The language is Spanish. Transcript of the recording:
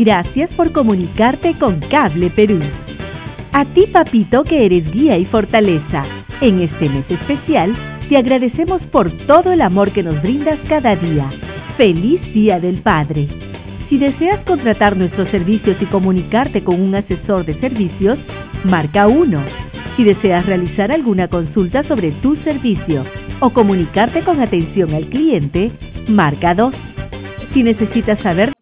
Gracias por comunicarte con Cable Perú. A ti, papito, que eres guía y fortaleza. En este mes especial, te agradecemos por todo el amor que nos brindas cada día. ¡Feliz Día del Padre! Si deseas contratar nuestros servicios y comunicarte con un asesor de servicios, marca 1. Si deseas realizar alguna consulta sobre tu servicio o comunicarte con atención al cliente, marca 2. Si necesitas saber